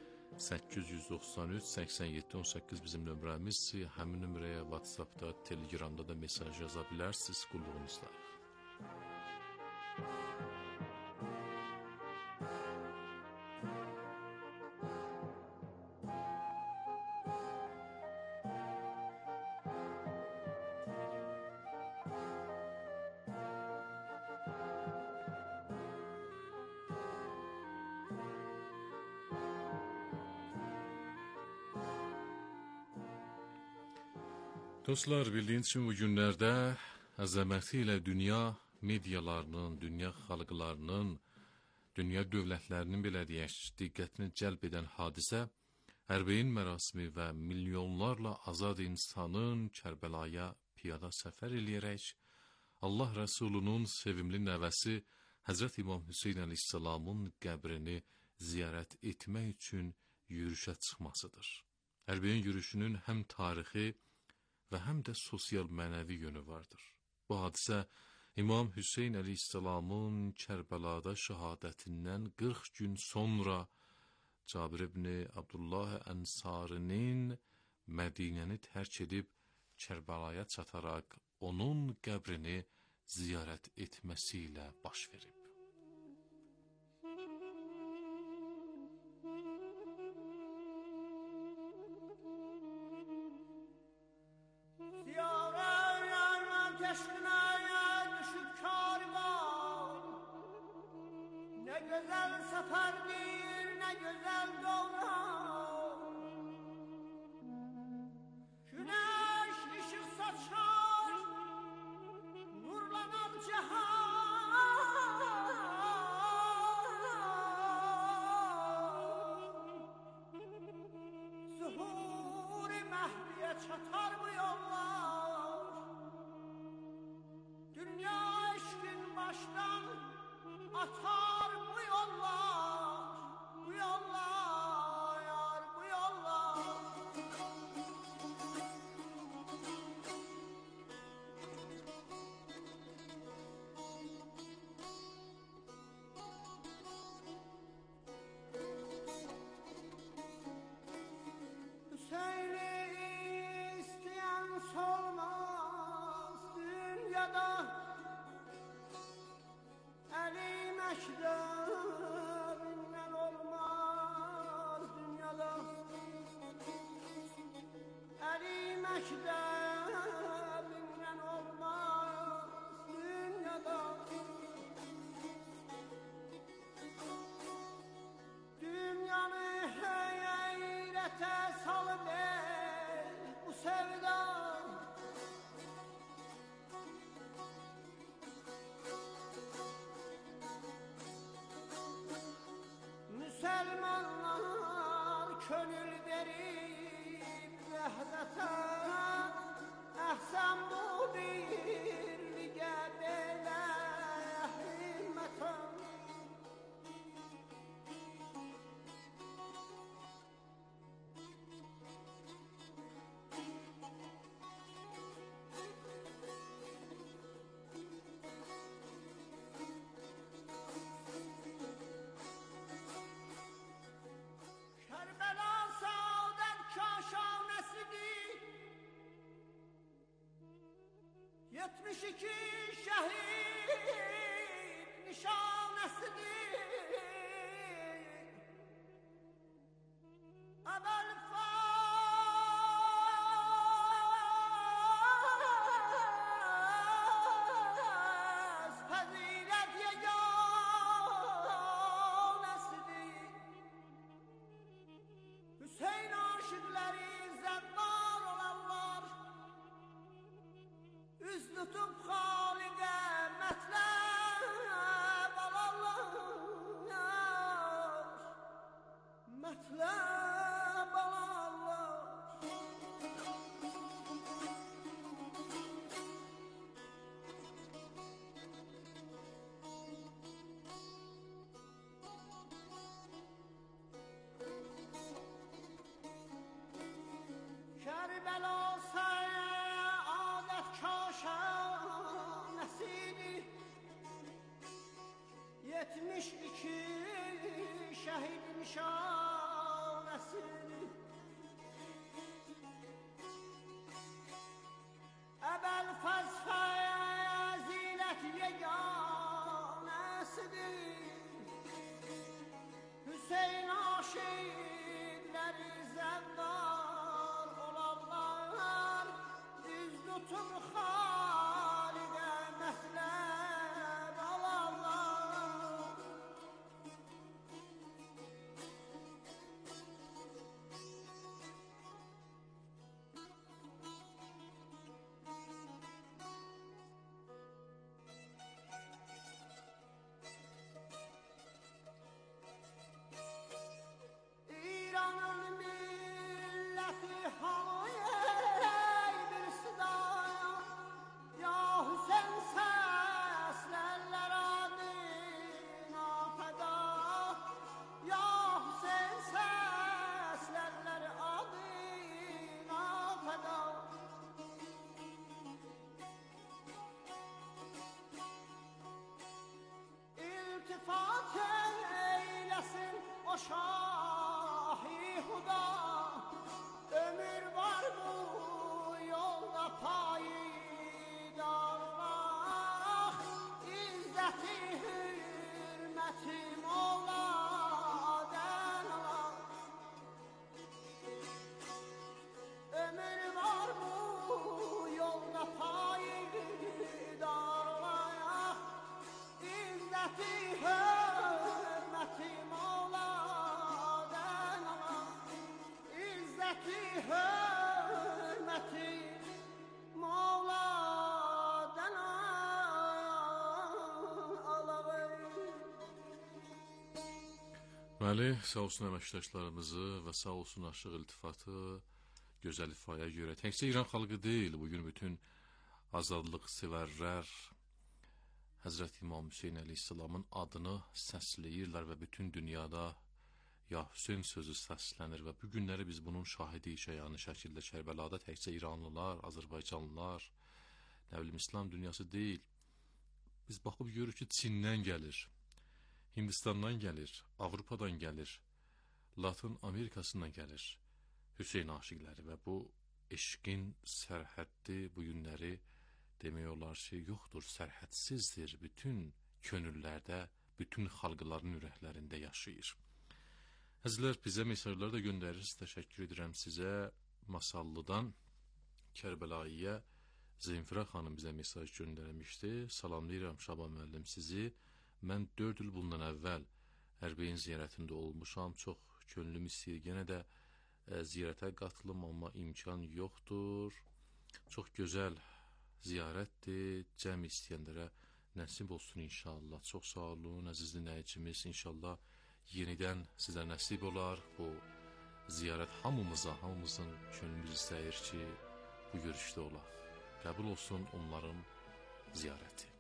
893 87 18 bizim nömrəmizdir. Həmin nömrəyə WhatsAppda, Telegramda da mesaj yaza bilərsiniz qulluğunuzda. Dostlar, bildiyiniz kimi bu günlərdə əzəməti ilə dünya medialarının, dünya xalqlarının, dünya dövlətlərinin belə deyək, diqqətini cəlb edən hadisə Ərbeyin mərasimi və milyonlarla azad insanın Kərbəlaya piyada səfər eləyərək Allah Rəsulunun sevimli nəvəsi Həzrət İmam Hüseyn əleyhissalamın qəbrini ziyarət etmək üçün yürüşə çıxmasıdır. Ərbeyin yürüşünün həm tarixi və həm də sosial mənəvi yönü vardır. Bu hadisə İmam Hüseyn əleyhissalamın Kərbəlada şəhadətindən 40 gün sonra Cabir ibn Abdullah Ənsarinin Mədinəni tərk edib Kərbəlaya çataraq onun qəbrini ziyarət etməsi ilə baş verib. çatar bu yollar. Dünya eşkin baştan atar bu yollar. Bu yollar yar bu yollar. Hüseyin'i isteyen solmaz dünyada. Ali meşrebinden olmaz dünyada. Ali meşrebinden olmaz dünyada. Dünyanı heyrete salıver bu sevda. Müslümanlar könül verip vehdete, ehsen bu birliğe böyle himmete. Kerbela saadet kaşanesidir. 72 şehit nişanesidir. Evvel faz fazilet yeganesidir. Hüseyin aşıkları zevval olanlar, üz tutup Halide metleb alanlar, metleb alanlar. Kerbela saadet kaşanesidir. 72 şehit nişanesidir. Ebel faz fazilet yeganesidir. Hüseyin aşıkları zevdar olanlar, düz tutup Halide mehleb alanlar. İran'ın milleti havaya bir sıdaya, ya Hüseyin seslerler adına feda, ya Hüseyin seslerler adına feda. İltifat eylesin o Şah-ı Huda, ömür var bu yolda payidar olmak, izzeti hürmeti Mevla'dan alak. Ömür var bu yolda payidar olmak, izzeti hürmeti Mevla'dan alak. İzzeti hürmeti Mevla'dan alak. Bəli, sağ olsun əməkdaşlarımızı və sağ olsun Aşıq İltifatı gözəl ifaya görə təkcə İran xalqı deyil, bugün bütün azadlıq sevərlər Həzrət İmam Hüseyn əleyhissalamın adını səsləyirlər və bütün dünyada Ya Hüseyn sözü səslənir və bu günləri biz bunun şahidi şəyani şəkildə Kərbəlada təkcə İranlılar, Azərbaycanlılar, nə bilim İslam dünyası deyil. Biz baxıb görürük ki, Çindən gəlir, Hindistandan gəlir, Avropadan gəlir, Latın Amerikasından gəlir Hüseyn aşiqləri və bu eşqin sərhəddi bu günləri demək olar ki, yoxdur, sərhədsizdir, bütün könüllərdə, bütün xalqların ürəklərində yaşayır. Əzizlər, bizə mesajlar da göndərirsiniz, təşəkkür edirəm sizə. Masallıdan Kərbəlayıya Zeynfira xanım bizə mesaj göndərmişdi. Salamlayıram Şaban müəllim sizi. Mən 4 il bundan əvvəl Ərbəyin ziyarətində olmuşam. Çox könlüm istəyir. Yenə də ziyarətə qatılım, amma imkan yoxdur. Çox gözəl ziyarətdir. Cəm istəyənlərə nəsib olsun inşallah. Çox sağ olun, əziz dinləyicimiz. İnşallah yenidən sizə nəsib olar. Bu ziyarət hamımıza, hamımızın könlümüz istəyir ki, bu görüşdə olaq. Qəbul olsun onların ziyarəti.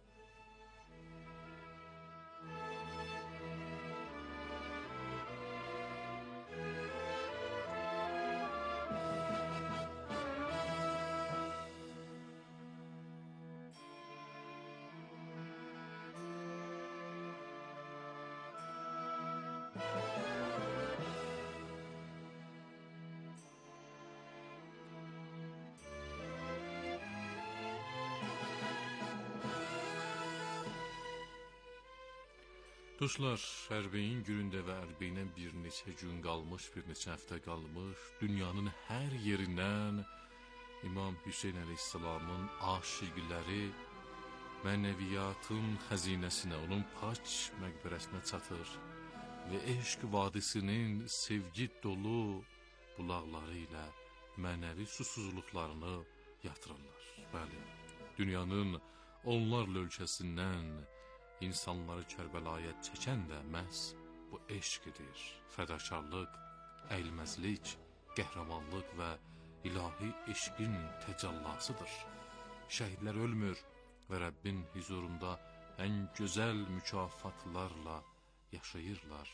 Dostlar, Ərbəyin günündə və Ərbəyinə bir neçə gün qalmış, bir neçə həftə qalmış, dünyanın hər yerindən İmam Hüseyn əleyhissalamın aşiqləri mənəviyyatın xəzinəsinə, onun pak məqbərəsinə çatır və eşq vadisinin sevgi dolu bulaqları ilə mənəvi susuzluqlarını yatırırlar. Bəli, dünyanın onlarla ölkəsindən İnsanları Kərbəlaya çəkən də məhz bu eşqidir. Fədakarlıq, əyilməzlik, qəhrəmanlıq və ilahi eşqin təcəllasıdır. Şəhidlər ölmür və Rəbbin huzurunda ən gözəl mükafatlarla yaşayırlar.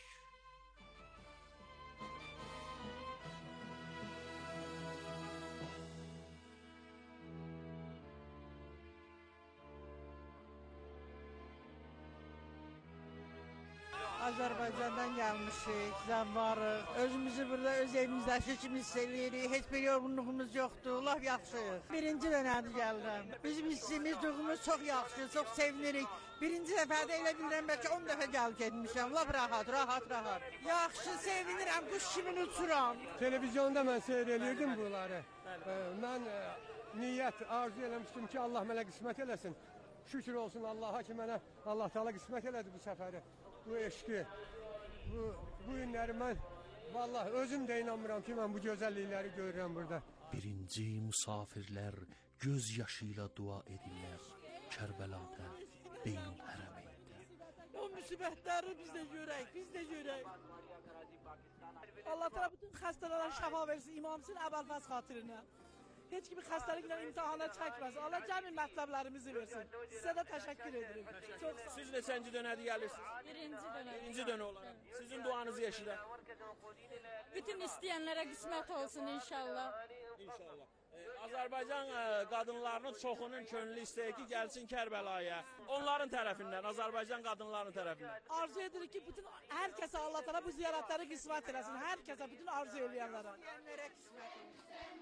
Azərbaycandan gəlmişik, zəvvarıq. Özümüzü burada öz evimizdəki kimi hiss edirik. Heç bir yorğunluğumuz yoxdur, laf yaxşıyıq. Birinci dönədir gəlirəm. Bizim hissimiz, duyğumuz çox yaxşı, çox sevinirik. Birinci dəfədə elə bilirəm, bəlkə 10 dəfə gəlib getmişəm. Laf rahat, rahat, rahat. Yaxşı, sevinirəm, quş kimi uçuram. Televizyonda mən seyr edirdim bunları. Mən niyyət arzu eləmişdim ki, Allah mənə qismət eləsin. Şükür olsun Allaha ki, mənə Allah Teala qismət elədi bu səfəri. Bu eşqi, bu günləri mən vallahi özüm də inanmıram ki, mən bu gözəllikləri görürəm burada. Birinci musafirlər göz yaşı ilə dua edirlər Kərbəlada, Beynul Hərəmeyndə. O müsibətləri biz də görək, biz də görək. Allah təala bütün xəstələrə şəfa versin, İmam Hüseyn Əbəlfəz xatirinə. Heç kimi xəstəliklə imtihana çəkməsin. Allah cəmi mətləblərimizi versin. Sizə də təşəkkür edirəm. Çox sağ olun. Siz neçənci dönədir gəlirsiniz? Birinci dönəm. Birinci dönə olaraq. Sizin duanızı eşidək. Bütün istəyənlərə qismət olsun inşallah. İnşallah. Azərbaycan qadınlarının çoxunun könlü istəyir ki, gəlsin Kərbəlaya. Onların tərəfindən, Azərbaycan qadınlarının tərəfindən. Arzu edirik ki, bütün hər kəsə Allah təala bu ziyarətləri qismət eləsin. Hər kəsə, bütün arzu eləyənlərə. Deyənlərə qismət olsun.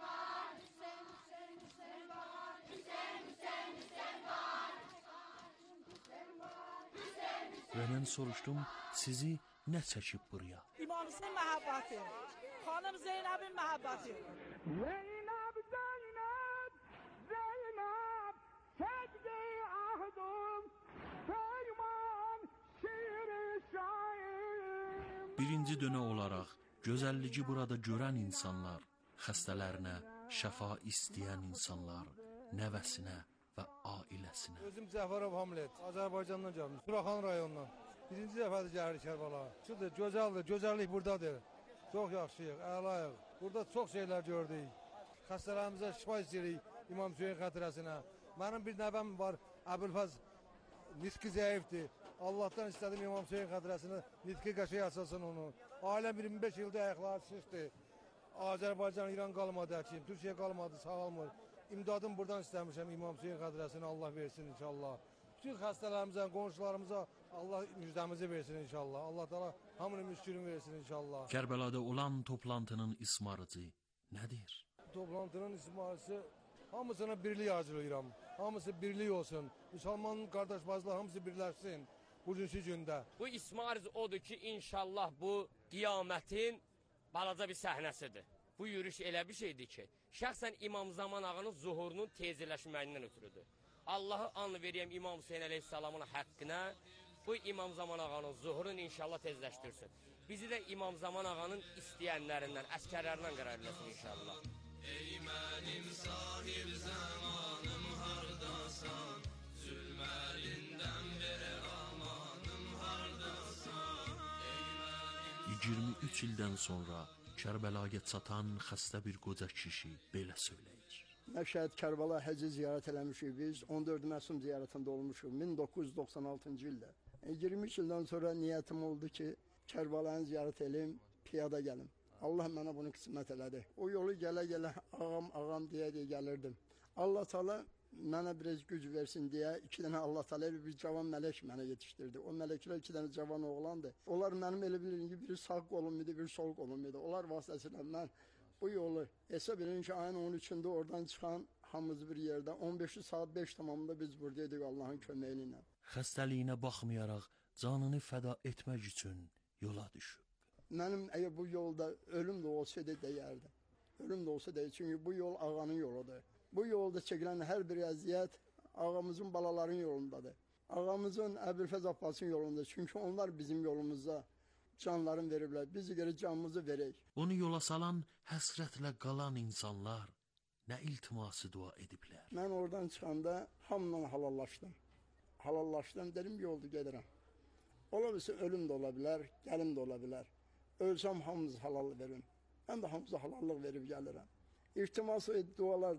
Və mən soruşdum, sizi nə çəkib buraya? İmam Hüseyn məhəbbəti, xanım Zeynəbin məhəbbəti. Zeynəb, Zeynəb, Zeynəb, səcdi ahdum, fərman, şiir-i şair. Birinci dönə olaraq gözəlliyi burada görən insanlar, xəstələrinə şəfa istəyən insanlar, nəvəsinə və ailəsinə. Özüm Cəfərov Hamlet, Azərbaycandan gəlmişəm, Suraxan rayonundan. Birinci dəfədir gəlirik Kərbəlaya. Şudur, gözəldir, gözəllik buradadır. Çox yaxşıyıq, əlayıq. Burada çox şeylər gördük. Xəstələrimizə şifa istəyirik İmam Hüseyin xatirəsinə. Mənim bir nəvəm var, Əbülfəz nitqi zəifdir. Allahdan istədim İmam Hüseyin xatirəsinə nitqi qəşəng açılsın onu. Ailəm 25 ildə ayaqları şişdi. Azərbaycan, İran qalmadı həkim, Türkiyə qalmadı, sağalmır. İmdadım buradan istəmişəm İmam Hüseyin xatirəsinə Allah versin inşallah. Bütün xəstələrimizə, qonşularımıza Allah müjdəmizi versin inşallah. Allah Teala hamının müşkülünü versin inşallah. Kərbəlada olan toplantının ismarıcı nədir? Toplantının ismarıcısı hamısına birlik arzulayıram. Hamısı birlik olsun. Müsəlman qardaş bacılar hamısı birləşsin bugünkü gündə. Bu ismarıcı odur ki, inşallah bu qiyamətin balaca bir səhnəsidir. Bu yürüyüş elə bir şeydir ki, şəxsən İmam Zaman ağanın zuhurunun tezləşməyindən ötürüdür. Allah'ı an veriyəm İmam Hüseyin Aleyhisselamın haqqına, bu İmam Zaman ağanın zuhurunu inşallah tezləşdirsin. Bizi də İmam Zaman ağanın istəyənlərindən, əskərlərindən qərar eləsin inşallah. Ey mənim sahib zamanım hardasan, zülməlindən verə amanım hardasan. 23 ildən sonra Kərbəlaya çatan xəstə bir qoca kişi belə söyləyir. Məşhəd Kərbəla Həcci ziyarət eləmişik biz. 14 Məsum ziyarətində olmuşuq 1996-cı ildə. 23 ildən sonra niyyətim oldu ki, Kərbəlanı ziyarət eləyim, piyada gəlim. Allah mənə bunu qismət elədi. O yolu gələ-gələ ağam deyə gəlirdim. Allah Teala mənə biraz güc versin deyə 2 dənə Allah Teala bir cavan mələk mənə yetişdirdi. O mələklər 2 dənə cavan oğlandı. Onlar mənim elə bilirim ki, biri sağ qolum idi, biri sol qolum idi. Onlar vasitəsilə mən bu yolu hesab edin ki, ayın 13-də oradan çıxan hamımız bir yerdə 15 saat 5 tamamında biz buradaydık Allahın köməyi ilə. Xəstəliyinə baxmayaraq canını fəda etmək üçün yola düşüb. Mənim əgər bu yolda ölüm də olsaydı deyərdim. Ölüm də olsa deyir, çünki bu yol ağanın yoludur. Bu yolda çəkilən hər bir əziyyət ağamızın balaların yolundadır. Ağamızın Əbülfəz Abbasın yolundadır. Çünki onlar bizim yolumuzda canlarını veriblər. Biz görə canımızı verək. Onu yola salan həsrətlə qalan insanlar nə iltiması dua ediblər. Mən oradan çıxanda hamla halallaşdım. Halallaşdım, dedim yolda gedirəm. Ola bilsin ölüm də ola bilər, gəlim də ola bilər. Ölsəm hamımız halal verin. Mən də hamımıza halallıq verib gəlirəm. İltiması dualar